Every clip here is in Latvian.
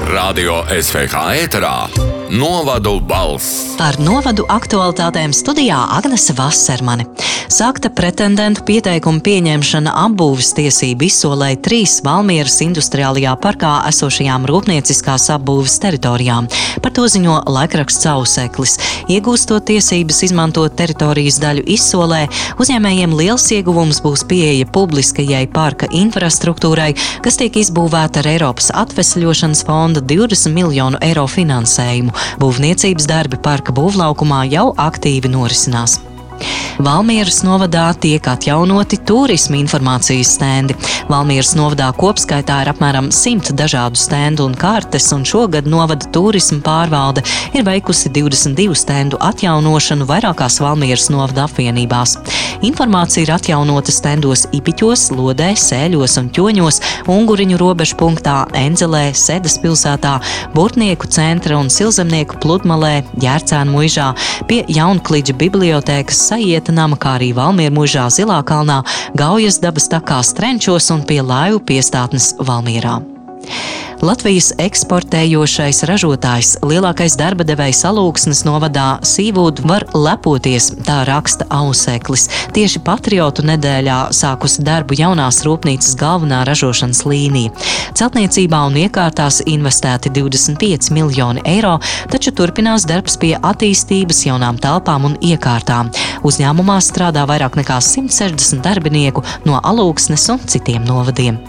Radio SVH ēterā Novadu balss. Ar novadu aktualitātēm studijā Agnese Vassermane. Sākta pretendentu pieteikumu pieņemšana apbūves tiesību izsolē 3 Valmieras industriālajā parkā esošajām rūpnieciskās apbūves teritorijām. Par to ziņo laikraksts Auseklis. Iegūstot tiesības izmantot teritorijas daļu izsolē, uzņēmējiem liels ieguvums būs pieeja publiskajai parka infrastruktūrai, kas tiek izbūvēta ar Eiropas atvesļošanas fonda 20 miljonu eiro finansējumu. Būvniecības darbi parka būvlaukumā jau aktīvi norisinās. Valmieras novadā tiek atjaunoti turisma informācijas stendi. Valmieras novadā kopskaitā ir apmēram 100 dažādu stendu un kartes, un šogad novada turisma pārvalde ir veikusi 22 stendu atjaunošanu vairākās Valmieras novada apvienībās. Informācija ir atjaunota stendos Ipiķos, Lodē, Sēļos un Ķoņos, Unguriņu robežu punktā, Enzelē, Sedas pilsētā, Burtnieku centra un Silzemnieku pludmalē, Ģērcēnu muižā, pie Jaunkliģa bibliotēkas Sajieta nama, kā arī Valmieru muižā Zilā kalnā, Gaujas dabas takā Strenčos un pie laivu piestātnes Valmierā. Latvijas eksportējošais ražotājs, lielākais darba devējs Alūksnes novadā Sīvūd var lepoties, tā raksta Auseklis. Tieši Patriotu nedēļā sākusi darbu jaunās rūpnīcas galvenā ražošanas līnija. Celtniecībā un iekārtās investēti 25 miljoni eiro, taču turpinās darbs pie attīstības jaunām telpām un iekārtām. Uzņēmumā strādā vairāk nekā 160 darbinieku no Alūksnes un citiem novadiem.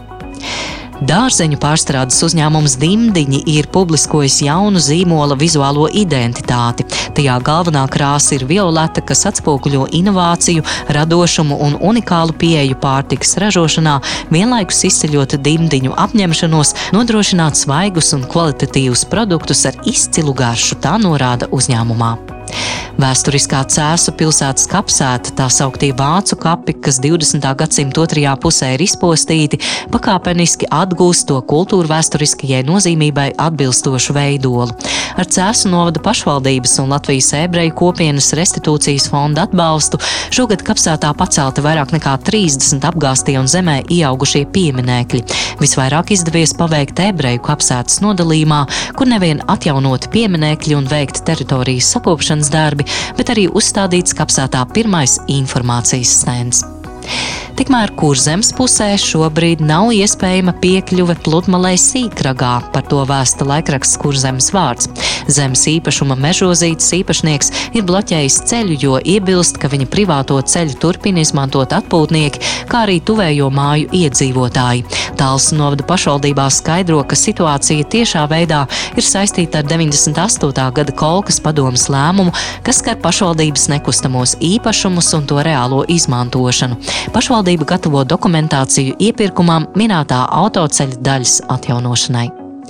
Dārzeņu pārstrādes uzņēmums Dimdiņi ir publiskojis jaunu zīmola vizuālo identitāti. Tajā galvenā krāsa ir violeta, kas atspoguļo inovāciju, radošumu un unikālu pieeju pārtikas ražošanā, vienlaikus izceļot Dimdiņu apņemšanos nodrošināt svaigus un kvalitatīvus produktus ar izcilu garšu, tā norāda uzņēmumā. Vēsturiskā Cēsu pilsētas kapsēta, tā sauktie vācu kapi, kas 20. gadsimta otrajā pusē ir izpostīti, pakāpeniski atgūst to kultūrvēsturiskajai nozīmībai atbilstošu veidolu. Ar Cēsu novada pašvaldības un Latvijas ebreju kopienas restitūcijas fonda atbalstu šogad kapsētā pacelti vairāk nekā 30 apgāstie un zemē ieaugušie pieminekļi. Visvairāk izdevies paveikt ebreju kapsētas nodalījumā, kur nevien atjaunoti pieminekļi un veikt teritorijas sakopšanas darbi, bet arī uzstādīts kapsētā pirmais informācijas stends. Tikmēr Kurzemes pusē šobrīd nav iespējama piekļuve pludmalei Sīkragā, par to vēsta laikraksts Kurzemes vārds. Zemes īpašuma Mežozītes īpašnieks ir bloķējis ceļu, jo iebilst, ka viņa privāto ceļu turpina izmantot atpūtnieki, kā arī tuvējo māju iedzīvotāji. Talsu novada pašvaldībā skaidro, ka situācija tiešā veidā ir saistīta ar 98. gada Kolkas padomes lēmumu, kas skar pašvaldības nekustamos īpašumus un to reālo izmantošanu. Pašvaldība gatavo dokumentāciju iepirkumam minētā autoceļa daļas atjaunošanai.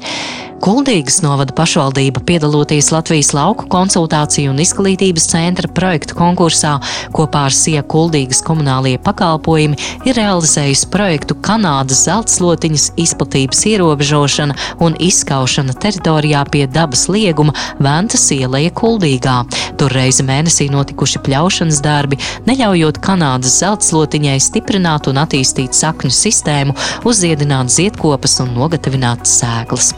Kuldīgas novada pašvaldība, piedaloties Latvijas lauku konsultāciju un izglītības centra projektu konkursā, kopā ar SIA Kuldīgas komunālie pakalpojumi ir realizējusi projektu Kanādas zeltslotiņas izplatības ierobežošana un izskaušana teritorijā pie dabas lieguma Ventas ieleja Kuldīgā. Tur reizi mēnesī notikuši pļaušanas darbi, neļaujot Kanādas zeltslotiņai stiprināt un attīstīt sakņu sistēmu, uzziedināt ziedkopas un nogatavināt sēklas.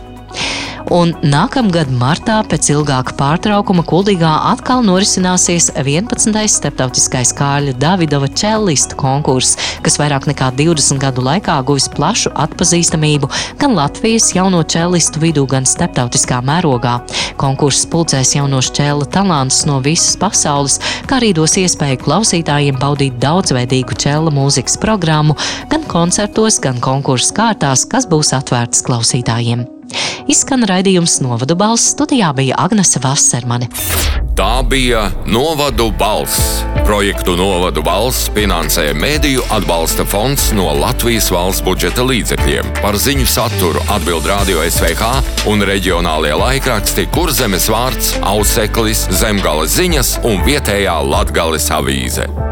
Un nākamgad martā pēc ilgāka pārtraukuma Kuldīgā atkal norisināsies 11. starptautiskais Kārļa Davidova čellistu konkurss, kas vairāk nekā 20 gadu laikā guvis plašu atpazīstamību gan Latvijas jauno čellistu vidū, gan starptautiskā mērogā. Konkurss pulcēs jaunos čella talantus no visas pasaules, kā arī dos iespēju klausītājiem baudīt daudzveidīgu čella mūzikas programmu gan koncertos, gan konkursu kārtās, kas būs atvērtas klausītājiem. Izskan raidījums Novadu balss, studijā bija Agnese Vassermane. Tā bija Novadu balss. Projektu Novadu balss finansē Mēdīju atbalsta fonds no Latvijas valsts budžeta līdzekļiem. Par ziņu saturu atbild Radio SVH un reģionālie laikraksti Kurzemes vārds, Auseklis, Zemgales ziņas un vietējā Latgales avīze.